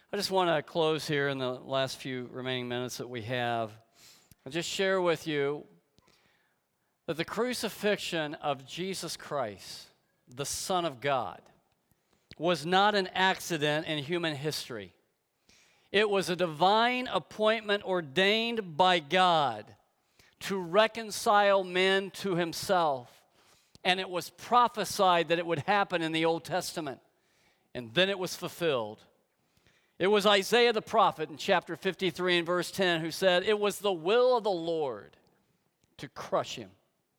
I just want to close here in the last few remaining minutes that we have and just share with you that the crucifixion of Jesus Christ, the Son of God, was not an accident in human history. It was a divine appointment ordained by God to reconcile men to himself. And it was prophesied that it would happen in the Old Testament. And then it was fulfilled. It was Isaiah the prophet in chapter 53 and verse 10 who said, "It was the will of the Lord to crush him."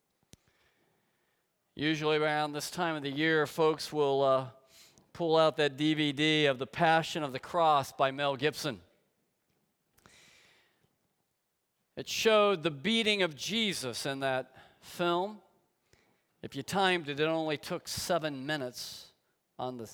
Usually around this time of the year, folks will pull out that DVD of The Passion of the Cross by Mel Gibson. It showed the beating of Jesus in that film. If you timed it, it only took 7 minutes on the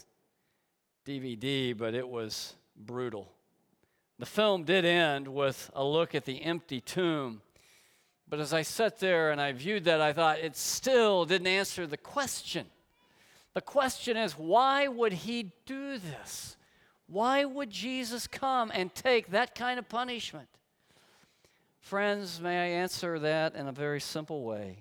DVD, but it was brutal. The film did end with a look at the empty tomb. But as I sat there and I viewed that, I thought it still didn't answer the question. The question is, why would he do this? Why would Jesus come and take that kind of punishment? Friends, may I answer that in a very simple way.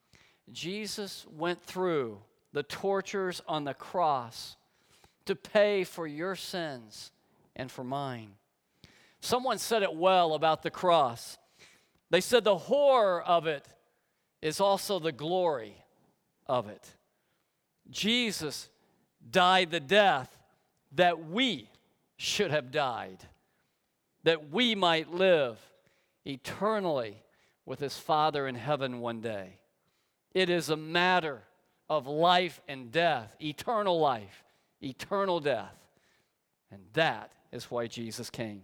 Jesus went through the tortures on the cross to pay for your sins and for mine. Someone said it well about the cross. They said the horror of it is also the glory of it. Jesus died the death that we should have died, that we might live eternally with his Father in heaven one day. It is a matter of life and death, eternal life, eternal death. And that is why Jesus came.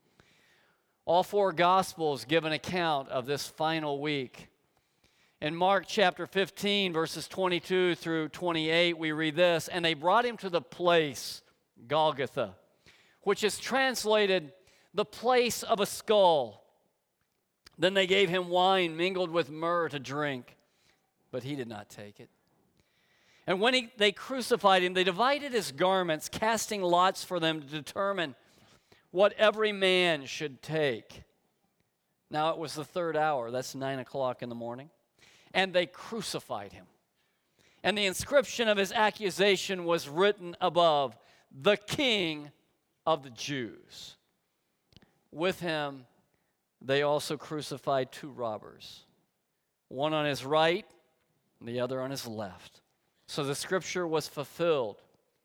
All 4 Gospels give an account of this final week. In Mark chapter 15, verses 22 through 28, we read this, "And they brought him to the place, Golgotha, which is translated the place of a skull. Then they gave him wine mingled with myrrh to drink, but he did not take it. And when they crucified him, they divided his garments, casting lots for them to determine what every man should take. Now it was the 3rd hour, that's 9 o'clock in the morning, and they crucified him. And the inscription of his accusation was written above, 'The King of the Jews.' With him, they also crucified 2 robbers, one on his right and the other on his left. So the scripture was fulfilled,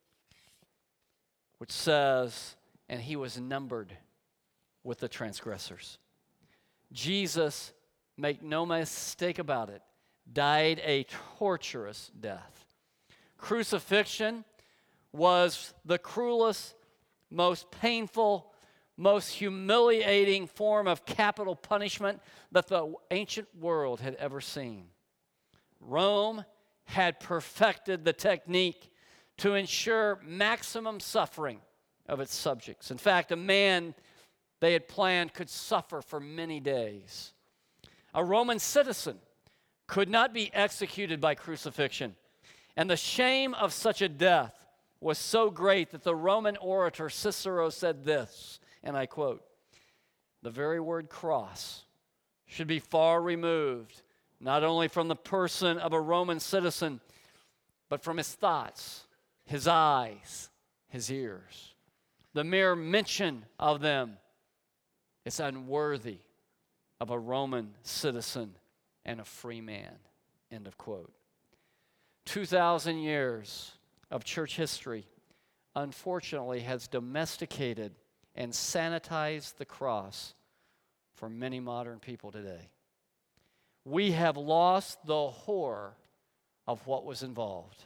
which says, 'And he was numbered with the transgressors.'" Jesus, make no mistake about it, died a torturous death. Crucifixion was the cruelest, most painful, most humiliating form of capital punishment that the ancient world had ever seen. Rome had perfected the technique to ensure maximum suffering of its subjects. In fact, a man they had planned could suffer for many days. A Roman citizen could not be executed by crucifixion, and the shame of such a death was so great that the Roman orator Cicero said this, and I quote, "The very word cross should be far removed, not only from the person of a Roman citizen, but from his thoughts, his eyes, his ears. The mere mention of them is unworthy of a Roman citizen and a free man." End of quote. 2,000 years of church history, unfortunately, has domesticated and sanitized the cross for many modern people today. We have lost the horror of what was involved.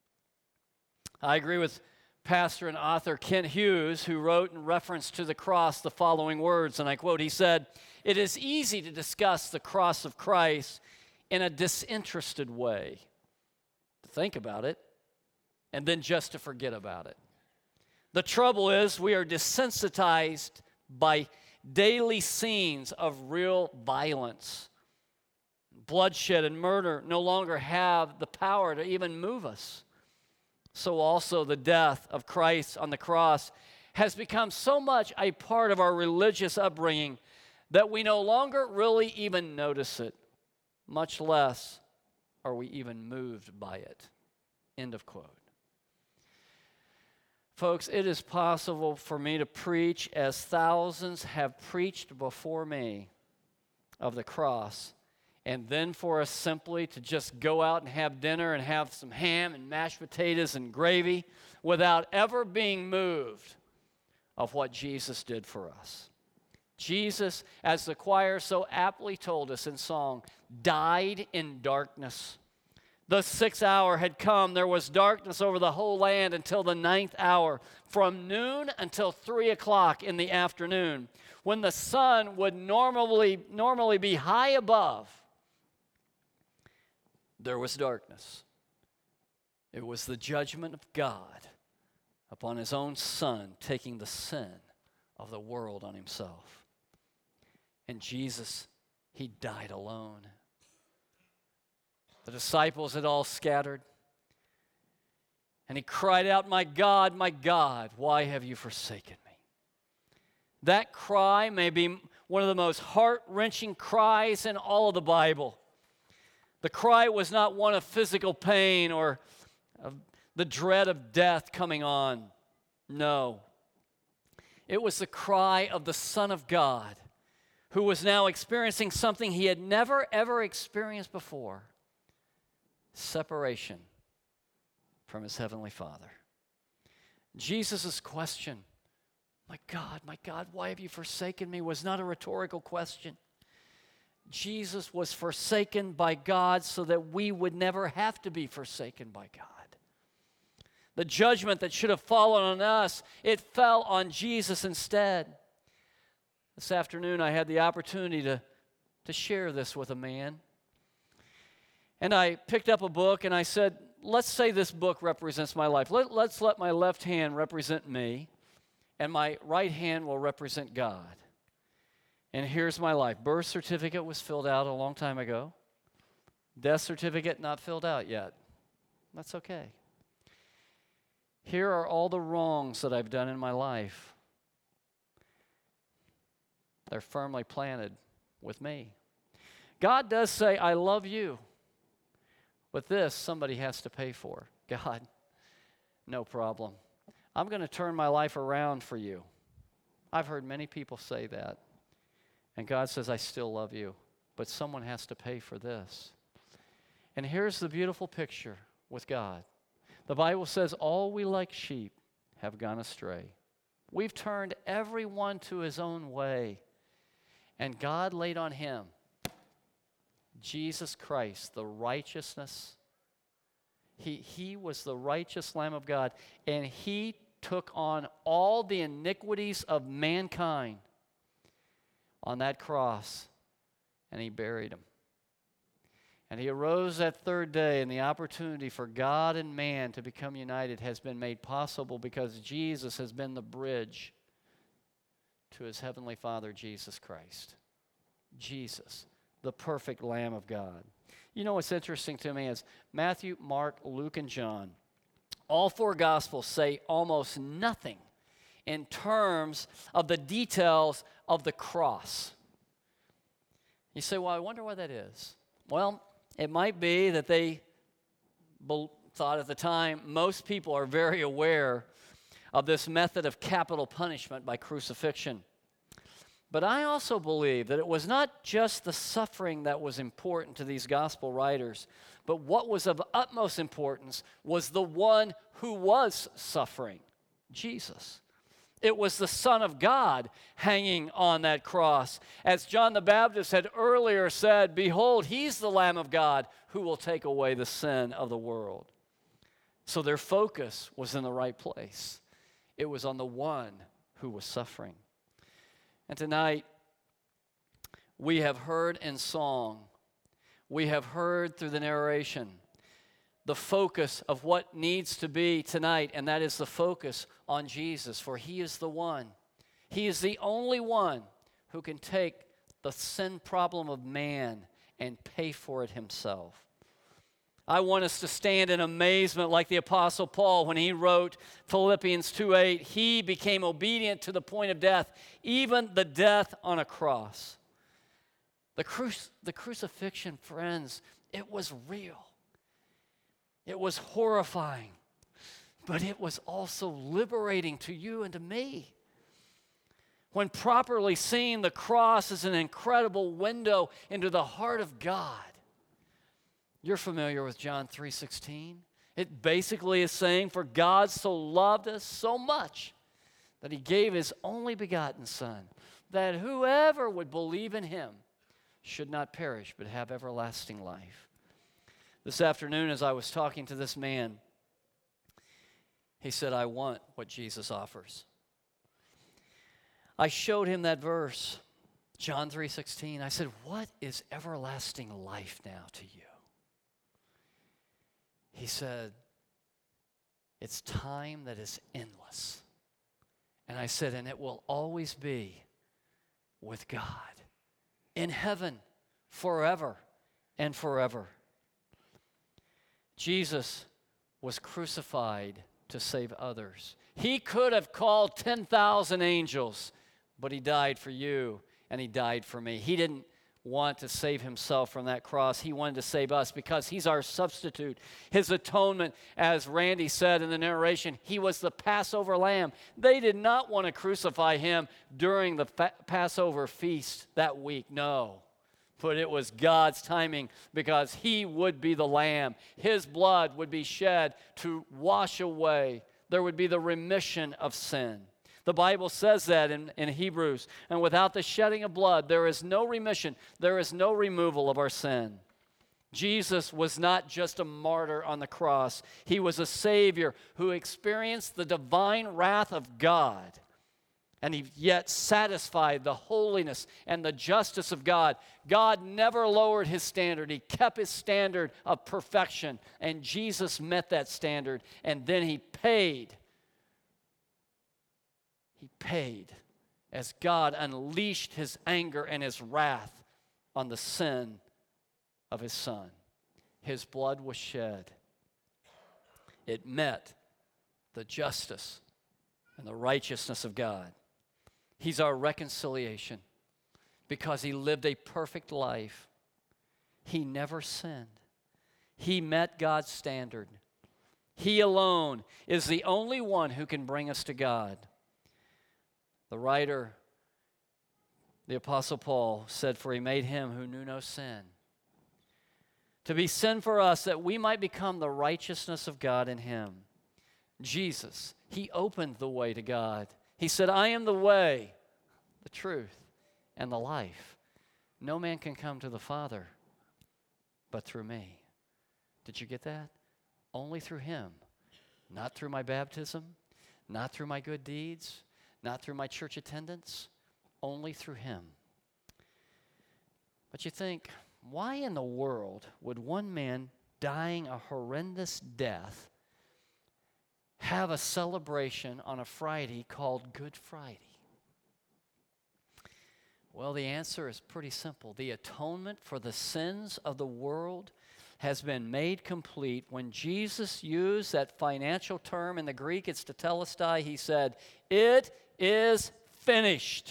I agree with pastor and author Kent Hughes, who wrote in reference to the cross the following words, and I quote, he said, "It is easy to discuss the cross of Christ in a disinterested way, to think about it, and then just to forget about it. The trouble is we are desensitized by daily scenes of real violence. Bloodshed and murder no longer have the power to even move us. So also the death of Christ on the cross has become so much a part of our religious upbringing that we no longer really even notice it, much less are we even moved by it. End of quote. Folks, it is possible for me to preach as thousands have preached before me of the cross, and then for us simply to just go out and have dinner and have some ham and mashed potatoes and gravy without ever being moved of what Jesus did for us. Jesus, as the choir so aptly told us in song, died in darkness. The 6th hour had come. There was darkness over the whole land until the 9th hour, from noon until 3 o'clock in the afternoon, when the sun would normally be high above. There was darkness. It was the judgment of God upon his own Son, taking the sin of the world on himself. And Jesus, he died alone. The disciples had all scattered. And he cried out, my God, why have you forsaken me?" That cry may be one of the most heart-wrenching cries in all of the Bible. The cry was not one of physical pain or of the dread of death coming on. No. It was the cry of the Son of God, who was now experiencing something he had never, ever experienced before: separation from his heavenly Father. Jesus' question, my God, why have you forsaken me?" was not a rhetorical question. Jesus was forsaken by God so that we would never have to be forsaken by God. The judgment that should have fallen on us, it fell on Jesus instead. This afternoon I had the opportunity to share this with a man. And I picked up a book and I said, let's say this book represents my life. Let's let my left hand represent me, and my right hand will represent God. And here's my life. Birth certificate was filled out a long time ago. Death certificate not filled out yet. That's okay. Here are all the wrongs that I've done in my life. They're firmly planted with me. God does say, I love you. But this, somebody has to pay for. God, no problem. I'm going to turn my life around for you. I've heard many people say that. And God says, I still love you, but someone has to pay for this. And here's the beautiful picture with God. The Bible says, all we like sheep have gone astray. We've turned everyone to his own way. And God laid on him, Jesus Christ, the righteousness. He was the righteous Lamb of God, and he took on all the iniquities of mankind on that cross, and he buried him. And he arose that third day, and the opportunity for God and man to become united has been made possible because Jesus has been the bridge to his heavenly Father, Jesus Christ. Jesus, the perfect Lamb of God. You know what's interesting to me is Matthew, Mark, Luke, and John, all four Gospels say almost nothing in terms of the details of the cross. You say, well, I wonder why that is. Well, it might be that they thought at the time, most people are very aware of this method of capital punishment by crucifixion. But I also believe that it was not just the suffering that was important to these gospel writers, but what was of utmost importance was the one who was suffering, Jesus. It was the Son of God hanging on that cross. As John the Baptist had earlier said, behold, he's the Lamb of God who will take away the sin of the world. So their focus was in the right place. It was on the one who was suffering. And tonight, we have heard in song, we have heard through the narration, the focus of what needs to be tonight, and that is the focus on Jesus, for he is the one. He is the only one who can take the sin problem of man and pay for it himself. I want us to stand in amazement like the Apostle Paul when he wrote Philippians 2:8. He became obedient to the point of death, even the death on a cross. The crucifixion, friends, it was real. It was horrifying, but it was also liberating to you and to me. When properly seen, the cross is an incredible window into the heart of God. You're familiar with John 3:16. It basically is saying, for God so loved us so much that he gave his only begotten Son, that whoever would believe in him should not perish but have everlasting life. This afternoon, as I was talking to this man, he said, I want what Jesus offers. I showed him that verse, John 3:16. I said, what is everlasting life now to you? He said, it's time that is endless. And I said, and it will always be with God in heaven forever and forever. Jesus was crucified to save others. He could have called 10,000 angels, but he died for you and he died for me. He didn't want to save himself from that cross. He wanted to save us because he's our substitute. His atonement, as Randy said in the narration, he was the Passover lamb. They did not want to crucify him during the Passover feast that week. No. But it was God's timing because he would be the lamb. His blood would be shed to wash away. There would be the remission of sin. The Bible says that in Hebrews. And without the shedding of blood, there is no remission. There is no removal of our sin. Jesus was not just a martyr on the cross. He was a Savior who experienced the divine wrath of God. And he yet satisfied the holiness and the justice of God. God never lowered his standard. He kept his standard of perfection. And Jesus met that standard. And then he paid. He paid as God unleashed his anger and his wrath on the sin of his Son. His blood was shed. It met the justice and the righteousness of God. He's our reconciliation because he lived a perfect life. He never sinned. He met God's standard. He alone is the only one who can bring us to God. The writer, the Apostle Paul, said, for he made him who knew no sin to be sin for us, that we might become the righteousness of God in him. Jesus, he opened the way to God. He said, I am the way, the truth, and the life. No man can come to the Father but through me. Did you get that? Only through him. Not through my baptism, not through my good deeds, not through my church attendance, only through him. But you think, why in the world would one man dying a horrendous death have a celebration on a Friday called Good Friday? Well, the answer is pretty simple. The atonement for the sins of the world has been made complete. When Jesus used that financial term in the Greek, it's tetelestai, he said, it is finished.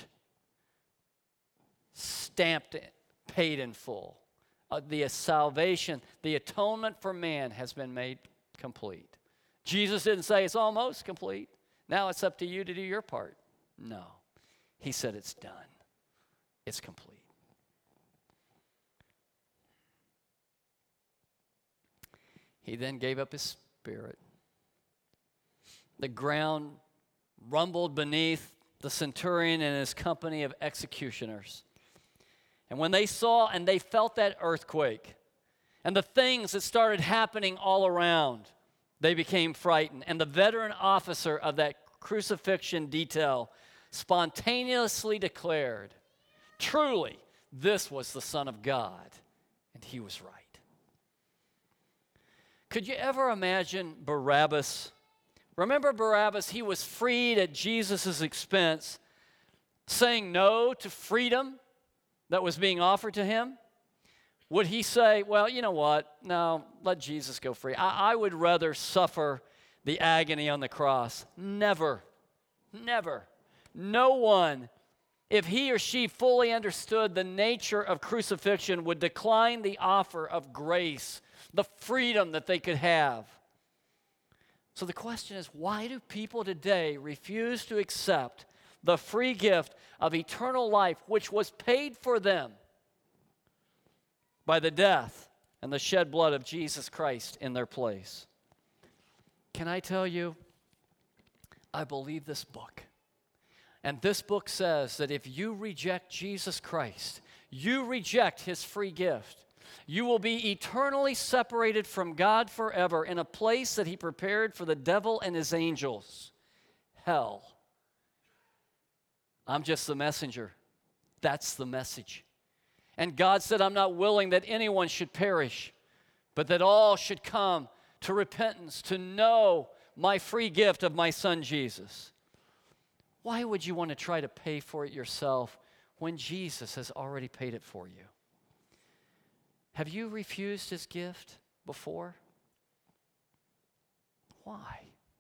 Stamped it, paid in full. The salvation, the atonement for man has been made complete. Jesus didn't say it's almost complete. Now it's up to you to do your part. No. He said it's done. It's complete. He then gave up his spirit. The ground rumbled beneath the centurion and his company of executioners. And when they saw and they felt that earthquake and the things that started happening all around, they became frightened. And the veteran officer of that crucifixion detail spontaneously declared, truly, this was the Son of God, and he was right. Could you ever imagine Barabbas? Remember Barabbas? He was freed at Jesus' expense, saying no to freedom that was being offered to him. Would he say, well, you know what? No, let Jesus go free. I would rather suffer the agony on the cross. Never. Never. No one, if he or she fully understood the nature of crucifixion, would decline the offer of grace, the freedom that they could have. So the question is, why do people today refuse to accept the free gift of eternal life, which was paid for them by the death and the shed blood of Jesus Christ in their place? Can I tell you, I believe this book. And this book says that if you reject Jesus Christ, you reject his free gift, you will be eternally separated from God forever in a place that he prepared for the devil and his angels, hell. I'm just the messenger. That's the message. And God said, I'm not willing that anyone should perish, but that all should come to repentance, to know my free gift of my son Jesus. Why would you want to try to pay for it yourself when Jesus has already paid it for you? Have you refused his gift before? Why?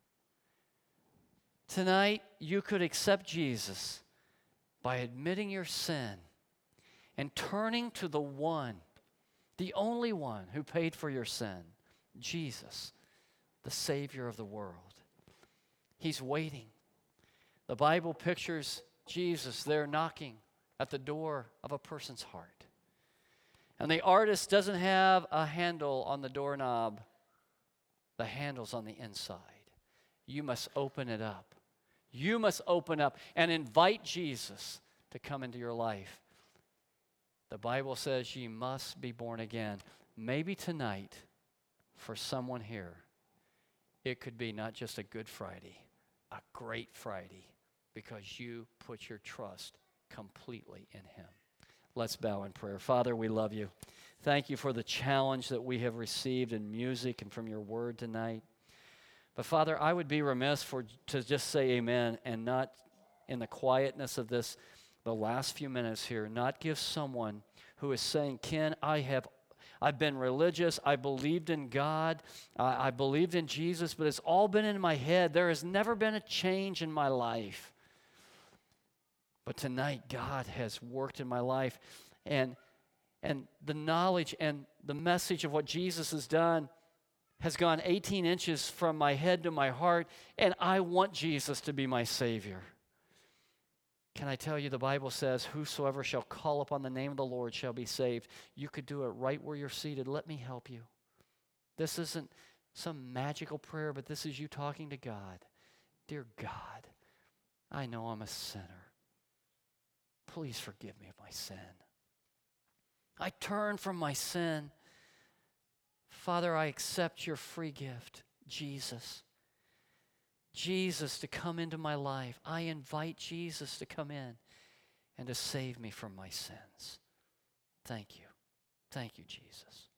Tonight, you could accept Jesus by admitting your sin and turning to the one, the only one who paid for your sin, Jesus, the Savior of the world. He's waiting. The Bible pictures Jesus there knocking at the door of a person's heart. And the artist doesn't have a handle on the doorknob. The handle's on the inside. You must open it up. You must open up and invite Jesus to come into your life. The Bible says you must be born again. Maybe tonight, for someone here, it could be not just a Good Friday, a great Friday, because you put your trust completely in him. Let's bow in prayer. Father, we love you. Thank you for the challenge that we have received in music and from your word tonight. But Father, I would be remiss to just say amen and not, in the quietness of this, the last few minutes here, not give someone who is saying, Ken, I've been religious, I believed in God, I believed in Jesus, but it's all been in my head. There has never been a change in my life. But tonight, God has worked in my life, and the knowledge and the message of what Jesus has done has gone 18 inches from my head to my heart, and I want Jesus to be my Savior. Can I tell you, the Bible says, whosoever shall call upon the name of the Lord shall be saved. You could do it right where you're seated. Let me help you. This isn't some magical prayer, but this is you talking to God. Dear God, I know I'm a sinner. Please forgive me of my sin. I turn from my sin. Father, I accept your free gift, Jesus. Jesus to come into my life. I invite Jesus to come in and to save me from my sins. Thank you. Thank you, Jesus.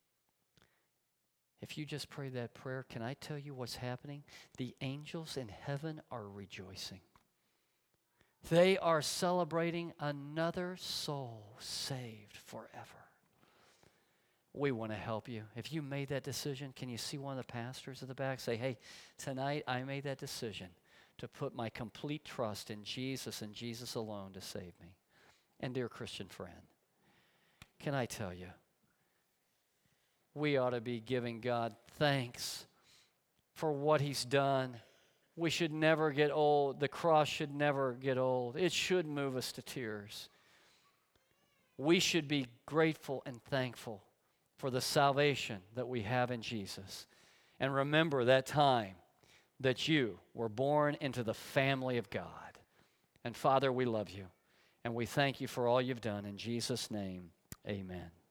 If you just prayed that prayer, can I tell you what's happening? The angels in heaven are rejoicing. They are celebrating another soul saved forever. We want to help you. If you made that decision, can you see one of the pastors at the back? Say, hey, tonight I made that decision to put my complete trust in Jesus and Jesus alone to save me. And dear Christian friend, can I tell you, we ought to be giving God thanks for what he's done. We should never get old. The cross should never get old. It should move us to tears. We should be grateful and thankful for the salvation that we have in Jesus. And remember that time that you were born into the family of God. And Father, we love you. And we thank you for all you've done. In Jesus' name, amen.